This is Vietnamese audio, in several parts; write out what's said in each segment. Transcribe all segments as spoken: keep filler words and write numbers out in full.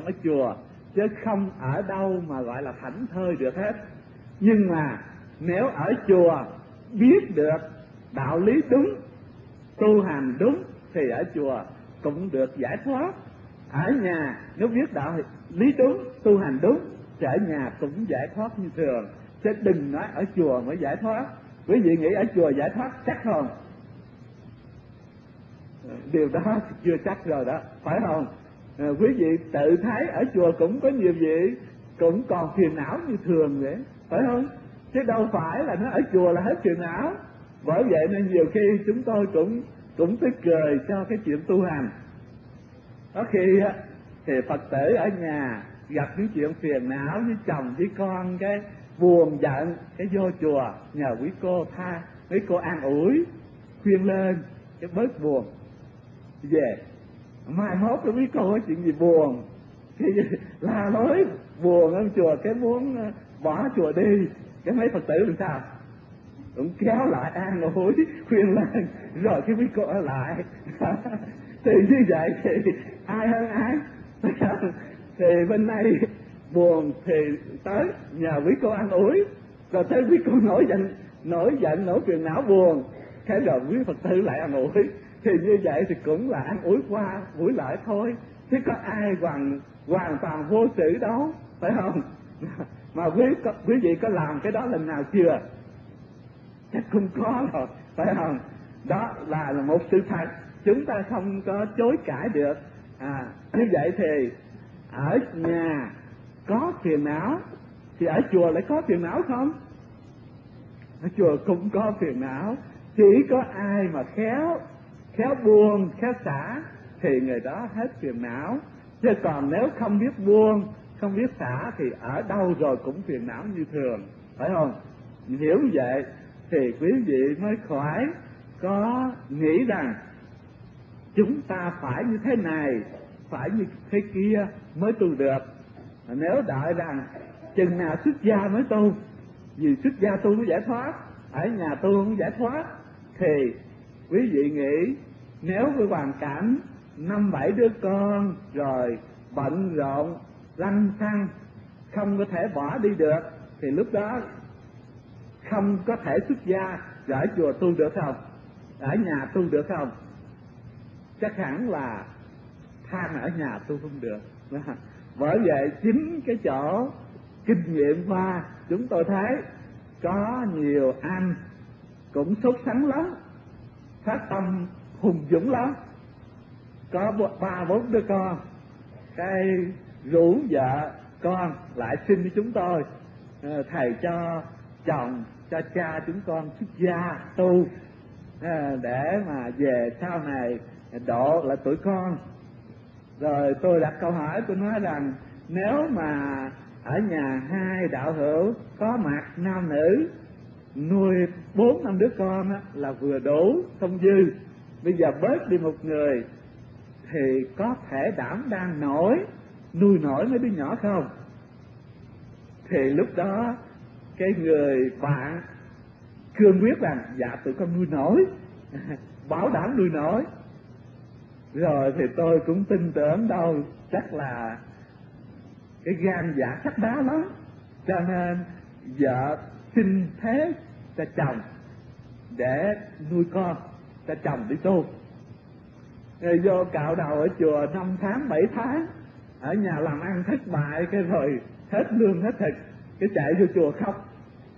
ở chùa, chứ không ở đâu mà gọi là thảnh thơi được hết. Nhưng mà nếu ở chùa biết được đạo lý đúng, tu hành đúng, thì ở chùa cũng được giải thoát. Ở nhà nếu biết đạo lý đúng, tu hành đúng, thì ở nhà cũng giải thoát như thường, chứ đừng nói ở chùa mới giải thoát. Quý vị nghĩ ở chùa giải thoát chắc không? Điều đó chưa chắc rồi đó, phải không? À, quý vị tự thấy ở chùa cũng có nhiều vị cũng còn phiền não như thường vậy, phải không? Chứ đâu phải là nó ở chùa là hết phiền não. Bởi vậy nên nhiều khi chúng tôi cũng cũng tức cười cho cái chuyện tu hành. Có khi thì Phật tử ở nhà gặp những chuyện phiền não với chồng với con, cái buồn giận, cái vô chùa nhờ quý cô tha, quý cô an ủi khuyên lên cái bớt buồn, về mai mốt cái quý cô có chuyện gì buồn thì la lối buồn ở chùa, cái muốn bỏ chùa đi, cái mấy Phật tử làm sao cũng kéo lại an ủi khuyên lên, rồi cái quý cô ở lại. Thì như vậy thì ai hơn ai? Thì bên này buồn thì tới nhờ quý cô an ủi, rồi tới quý cô nổi giận nổi giận nổi phiền não buồn, cái rồi quý Phật tử lại an ủi. Thì như vậy thì cũng là an ủi qua ủi lại thôi, chứ có ai hoàn hoàn toàn vô sự đâu, phải không? Mà quý quý vị có làm cái đó lần nào chưa? Chắc không có rồi, phải không? Đó là một sự thật, chúng ta không có chối cãi được. À, như vậy thì ở nhà có phiền não thì ở chùa lại có phiền não không? Ở chùa cũng có phiền não, chỉ có ai mà khéo khéo buông khéo xả thì người đó hết phiền não. Chứ còn nếu không biết buông không biết xả thì ở đâu rồi cũng phiền não như thường, phải không? Hiểu vậy thì quý vị mới khỏi có nghĩ rằng chúng ta phải như thế này, phải như thế kia mới tu được. Nếu đợi rằng chừng nào xuất gia mới tu, vì xuất gia tu mới giải thoát, ở nhà tu không giải thoát, thì quý vị nghĩ nếu với hoàn cảnh năm bảy đứa con rồi bận rộn lăng xăng không có thể bỏ đi được, thì lúc đó không có thể xuất gia, rồi ở chùa tu được không? Ở nhà tu được không? Chắc hẳn là than ở nhà tu không được. Bởi vậy chính cái chỗ kinh nghiệm qua chúng tôi thấy có nhiều anh cũng sốt sắng lắm, phát tâm hùng dũng lắm, có ba bốn đứa con, cái rủ vợ con lại xin với chúng tôi, thầy cho chồng cho cha chúng con xuất gia tu để mà về sau này độ lại tuổi con. Rồi tôi đặt câu hỏi, tôi nói rằng nếu mà ở nhà hai đạo hữu có mặt nam nữ nuôi bốn năm đứa con á, là vừa đủ không dư. Bây giờ bớt đi một người thì có thể đảm đang nổi nuôi nổi mấy đứa nhỏ không? Thì lúc đó cái người bạn cương quyết rằng dạ tụi con nuôi nổi, bảo đảm nuôi nổi. Rồi thì tôi cũng tin tưởng đâu chắc là cái gan dạ sắt đá lắm, cho nên vợ xin thế cho chồng để nuôi con, cho chồng đi tu. Rồi vô cạo đầu ở chùa năm tháng bảy tháng, ở nhà làm ăn thất bại, cái rồi hết lương hết thịt, cái chạy vô chùa khóc.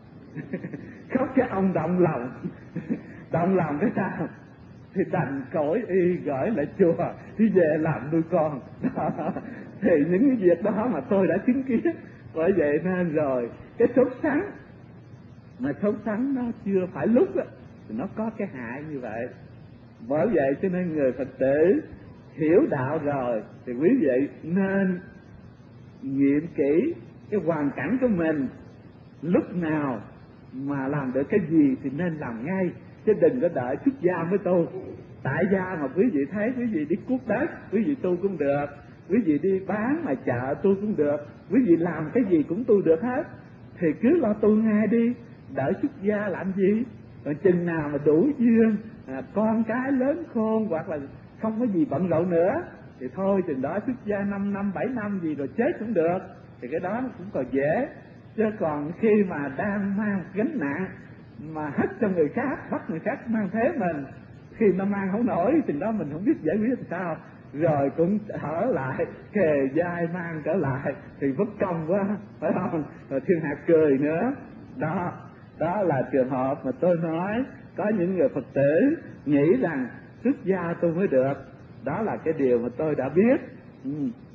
Khóc cái ông động lòng. Động lòng cái sao? Thì đành cõi y gửi lại chùa, đi về làm nuôi con. Đó. Thì những cái việc đó mà tôi đã chứng kiến. Bởi vậy nên rồi cái sốt sắng, mà sốt sắng nó chưa phải lúc đó, thì nó có cái hại như vậy. Bởi vậy cho nên người Phật tử hiểu đạo rồi thì quý vị nên nghiệm kỹ cái hoàn cảnh của mình, lúc nào mà làm được cái gì thì nên làm ngay, chứ đừng có đợi xuất gia mới tu. Tại gia mà quý vị thấy quý vị đi cuốc đất quý vị tu cũng được, quý vị đi bán mà chợ tu cũng được, quý vị làm cái gì cũng tu được hết, thì cứ lo tu ngay đi, đợi xuất gia làm gì? Còn chừng nào mà đủ duyên, à, con cái lớn khôn hoặc là không có gì bận rộn nữa thì thôi chừng đó xuất gia năm năm bảy năm gì rồi chết cũng được, thì cái đó cũng còn dễ. Chứ còn khi mà đang mang một gánh nặng mà hất cho người khác, bắt người khác mang thế mình, khi nó mang không nổi chừng đó mình không biết giải quyết làm sao, rồi cũng thở lại kề vai mang trở lại thì bất công quá, phải không? Rồi thiên hạ cười nữa. Đó, đó là trường hợp mà tôi nói có những người Phật tử nghĩ rằng xuất gia tôi mới được. Đó là cái điều mà tôi đã biết. Ừ.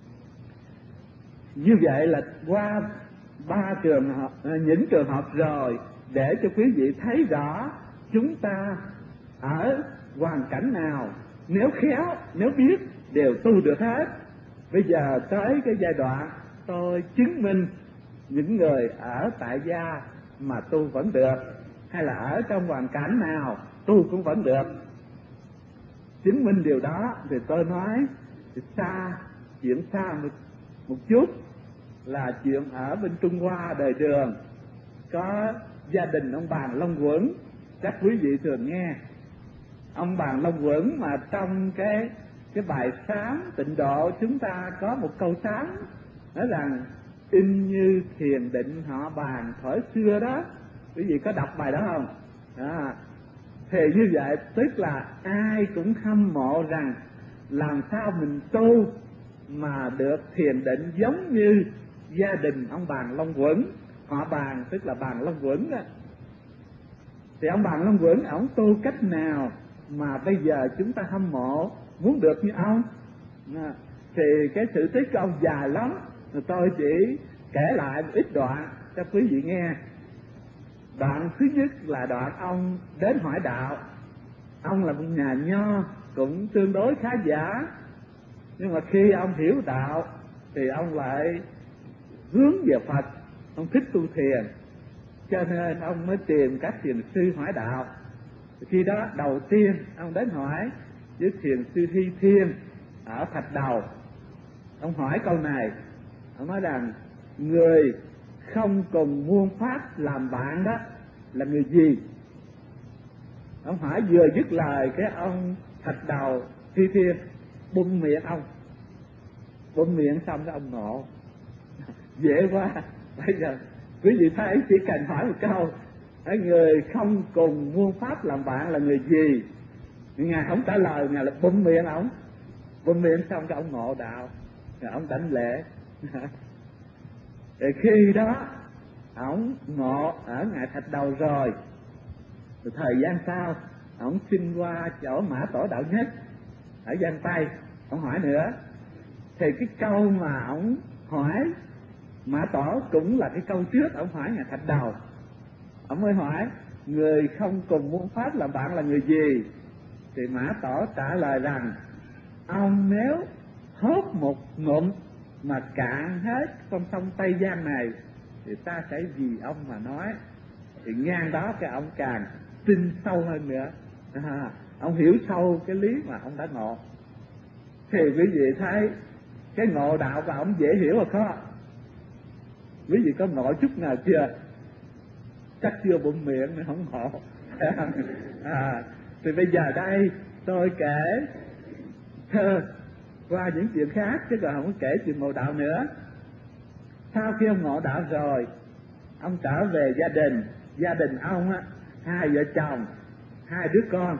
Như vậy là qua ba trường hợp, những trường hợp rồi, để cho quý vị thấy rõ chúng ta ở hoàn cảnh nào, nếu khéo, nếu biết đều tu được hết. Bây giờ tới cái giai đoạn tôi chứng minh những người ở tại gia mà tu vẫn được, hay là ở trong hoàn cảnh nào tu cũng vẫn được. Chứng minh điều đó thì tôi nói thì xa, chuyện xa một, một chút là chuyện ở bên Trung Hoa đời Đường, có gia đình ông Bàn Long Quẩn, chắc quý vị thường nghe. Ông Bàn Long Quẩn mà trong cái cái bài sáng tịnh độ chúng ta có một câu sáng nói rằng in như thiền định họ Bàn thuở xưa đó. Quý vị có đọc bài đó không? Đó. Thì như vậy tức là ai cũng hâm mộ rằng làm sao mình tu mà được thiền định giống như gia đình ông Bàn Long Quẩn. Họ Bàn tức là Bàn Long Quẩn đó. Thì ông Bàn Long Quẩn ổng tu cách nào mà bây giờ chúng ta hâm mộ muốn được như ông? À, thì cái sự tích của ông dài lắm, rồi tôi chỉ kể lại một ít đoạn cho quý vị nghe. Đoạn thứ nhất là đoạn ông đến hỏi đạo. Ông là một nhà nho cũng tương đối khá giả, nhưng mà khi ông hiểu đạo thì ông lại hướng về Phật, ông thích tu thiền, cho nên ông mới tìm các thiền sư hỏi đạo. Khi đó đầu tiên ông đến hỏi với thiền sư Hy Thiên ở Thạch Đầu. Ông hỏi câu này, ông nói rằng người không cùng muôn pháp làm bạn đó là người gì? Ông hỏi vừa dứt lời cái ông Thạch Đầu Hy Thiên bung miệng ông, bung miệng xong cái ông ngộ. Dễ quá. Bây giờ quý vị thấy chỉ cần hỏi một câu, người không cùng muôn pháp làm bạn là người gì? Ngài không trả lời, ngài là bung miệng ông, bung miệng xong cái ông ngộ đạo, rồi ông đảnh lễ. Thì khi đó ông ngộ ở ngài Thạch Đầu rồi, rồi thời gian sau ông xin qua chỗ Mã Tổ Đạo Nhất ở Giang Tây, ông hỏi nữa. Thì cái câu mà ông hỏi Mã Tổ cũng là cái câu trước ông hỏi ngài Thạch Đầu. Ông mới hỏi người không cùng muôn pháp làm bạn là người gì? Thì Mã Tổ trả lời rằng ông nếu hốt một ngụm mà cạn hết con sông Tây Giang này thì ta sẽ vì ông mà nói. Thì ngang đó cái ông càng tin sâu hơn nữa, à, ông hiểu sâu cái lý mà ông đã ngộ. Thì quý vị thấy cái ngộ đạo của ông dễ hiểu rồi khó? Quý vị có ngộ chút nào chưa? Chắc chưa bụng miệng nữa không ngộ. À, thì bây giờ đây tôi kể thơ qua những chuyện khác chứ còn không có kể chuyện ngộ đạo nữa. Sau khi ông ngộ đạo rồi, ông trở về gia đình. Gia đình ông á, hai vợ chồng, hai đứa con,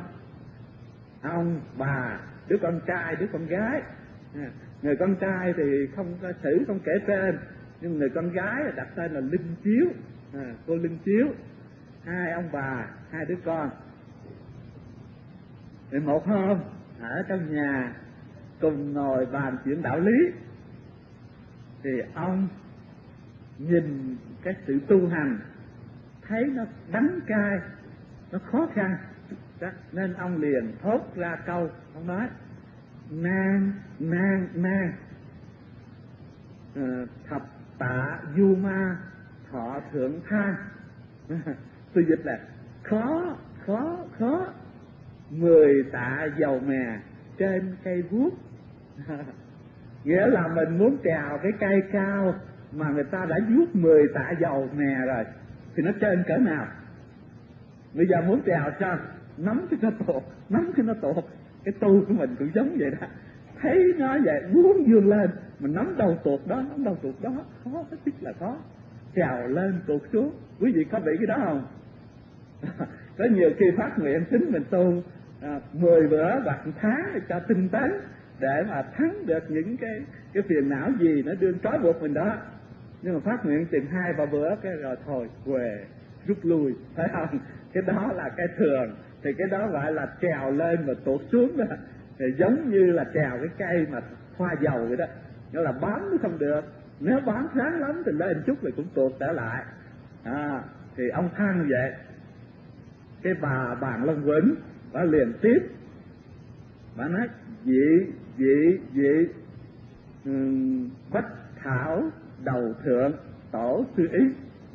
ông bà, đứa con trai, đứa con gái. Người con trai thì không có xử, không kể tên, nhưng người con gái đặt tên là Linh Chiếu, à, cô Linh Chiếu. Hai ông bà, hai đứa con. Thì một hôm ở trong nhà cùng ngồi bàn chuyện đạo lý, thì ông nhìn cái sự tu hành thấy nó đắng cay, nó khó khăn, nên ông liền thốt ra câu, ông nói nan nan nan uh, thập tạ du ma thọ thượng than. Tôi dịch là khó khó khó mười tạ dầu mè trên cây vuốt. Nghĩa là mình muốn trèo cái cây cao mà người ta đã vuốt mười tạ dầu mè rồi thì nó trên cỡ nào? Bây giờ muốn trèo sao? Nắm cái nó tuột, nắm cái nó tuột. Cái tu của mình cũng giống vậy đó. thấy nó vậy muốn vươn lên, mình nắm đầu tuột đó, nắm đầu tuột đó khó, hết sức là khó. Trèo lên tuột xuống, quý vị có bị cái đó không? Có nhiều khi phát nguyện tính mình tu à, mười bữa hoặc tháng cho tinh tấn để mà thắng được những cái cái phiền não gì nó đương trói buộc mình đó, nhưng mà phát nguyện chừng hai ba bữa cái rồi thôi về rút lui, phải không? Cái đó là cái thường, thì cái đó gọi là trèo lên và tuột xuống đó. Thì giống như là trèo cái cây mà hoa dầu vậy đó, nghĩa là bám nó không được, nếu bám sáng lắm thì lên chút rồi cũng tuột trở lại. À, thì ông than như vậy. Cái bà Bàn Long Quỳnh bà liền tiếp, bà nói vị vị vị um, bách thảo đầu thượng tổ sư ý.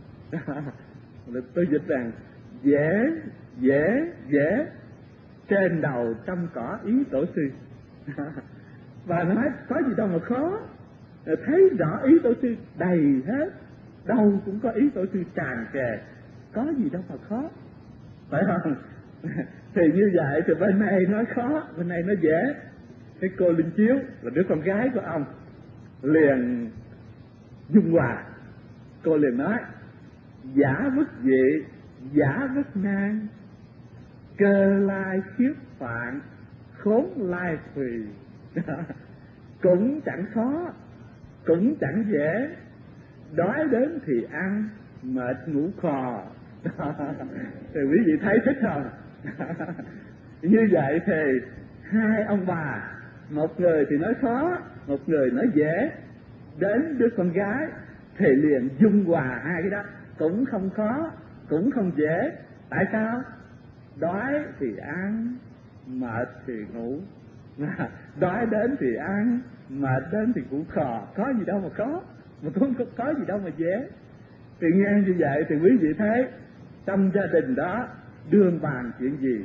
Tôi dịch rằng dễ dễ dễ trên đầu trăm cỏ ý tổ sư. Bà nói có gì đâu mà khó, thấy rõ ý tổ sư đầy hết, đâu cũng có ý tổ sư tràn trề, có gì đâu mà khó, phải không? Thì như vậy thì bên này nói khó, bên này nói dễ. Cái cô Linh Chiếu là đứa con gái của ông liền dung hòa, cô liền nói giả vất vị giả vất nan, cơ lai khiếp phạn khốn lai thùy. Cũng chẳng khó, cũng chẳng dễ, đói đến thì ăn, mệt ngủ khò. Thì quý vị thấy thích không? Như vậy thì hai ông bà, một người thì nói khó, một người nói dễ, đến đứa con gái thì liền dung hòa hai cái đó, cũng không khó, cũng không dễ. Tại sao? Đói thì ăn, mệt thì ngủ. Đói đến thì ăn, mệt đến thì ngủ khò, có gì đâu mà khó, mà cũng không có gì đâu mà dễ. Thì nghe như vậy thì quý vị thấy trong gia đình đó đương bàn chuyện gì?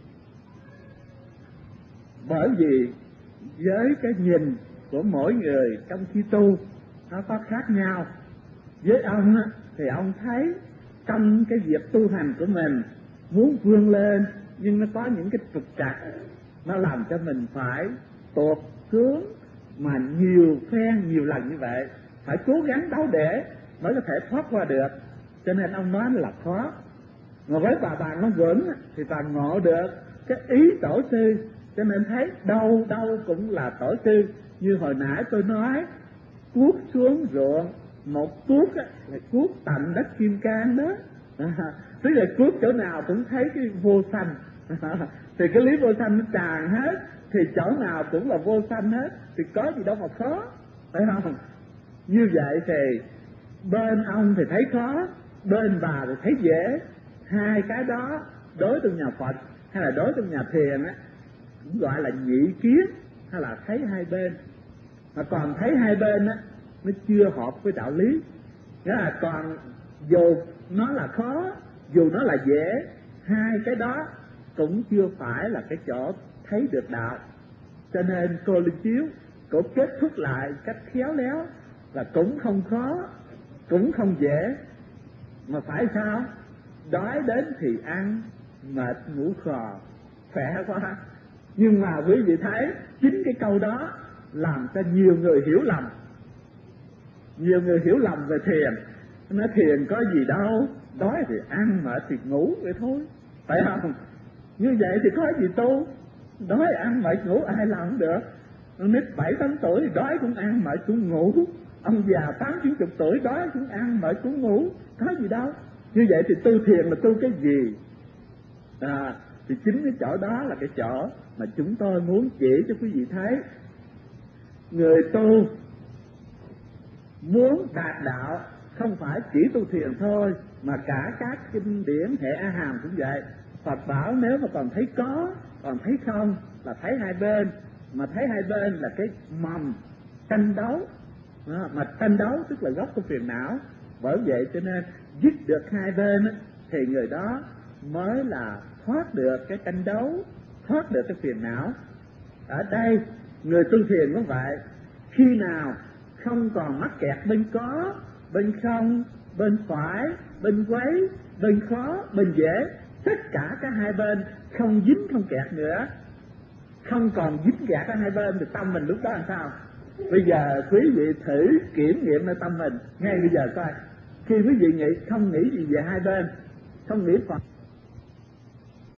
Bởi vì với cái nhìn của mỗi người trong khi tu nó có khác nhau. Với ông á, thì ông thấy trong cái việc tu hành của mình muốn vươn lên, nhưng nó có những cái trục trặc, nó làm cho mình phải tuột xuống mà nhiều phen nhiều lần như vậy, phải cố gắng đấu để mới có thể thoát qua được. Cho nên ông nói là khó. Mà với bà Bàn Long Quỳnh thì bà ngộ được cái ý tổ sư, cho nên thấy đâu đâu cũng là tổ sư. Như hồi nãy tôi nói, cuốc xuống ruộng, một cuốc á, là cuốc tận đất Kim Cang đó. À, tức là cuốc chỗ nào cũng thấy cái vô sanh. À, thì cái lý vô sanh nó tràn hết, thì chỗ nào cũng là vô sanh hết, thì có gì đâu mà khó, phải không? Như vậy thì bên ông thì thấy khó, bên bà thì thấy dễ. Hai cái đó đối trong nhà Phật hay là đối trong nhà thiền á cũng gọi là nhị kiến, hay là thấy hai bên. Mà còn thấy hai bên á nó chưa hợp với đạo lý, nghĩa là còn dù nó là khó, dù nó là dễ, hai cái đó cũng chưa phải là cái chỗ thấy được đạo. Cho nên cô Linh Chiếu cô kết thúc lại cách khéo léo là cũng không khó, cũng không dễ, mà phải sao? Đói đến thì ăn, mệt ngủ khò, khỏe quá. Nhưng mà quý vị thấy chính cái câu đó làm cho nhiều người hiểu lầm. Nhiều người hiểu lầm về thiền, nói thiền có gì đâu, đói thì ăn, mệt thì ngủ vậy thôi, phải không? Như vậy thì có gì tu? Đói ăn mệt ngủ ai làm không được? Nít bảy tám tuổi đói cũng ăn mệt cũng ngủ, ông già tám chín chục tuổi đói cũng ăn mệt cũng ngủ, có gì đâu. Như vậy thì tu thiền là tu cái gì? À, thì chính cái chỗ đó là cái chỗ mà chúng tôi muốn chỉ cho quý vị thấy. Người tu muốn đạt đạo không phải chỉ tu thiền thôi, mà cả các kinh điển hệ A Hàm cũng vậy. Phật bảo nếu mà còn thấy có, còn thấy không là thấy hai bên. Mà thấy hai bên là cái mầm tranh đấu, à, mà tranh đấu tức là gốc của phiền não. Bởi vậy cho nên dứt được hai bên thì người đó mới là thoát được cái tranh đấu, thoát được cái phiền não. Ở đây người tu thiền cũng vậy, khi nào không còn mắc kẹt bên có, bên không, bên phải, bên quấy, bên khó, bên dễ, tất cả các hai bên không dính không kẹt nữa, không còn dính gạt ở hai bên thì tâm mình lúc đó làm sao? Bây giờ quý vị thử kiểm nghiệm ở tâm mình ngay bây giờ coi. Khi quý vị nghĩ không nghĩ gì về hai bên, không nghĩ Phật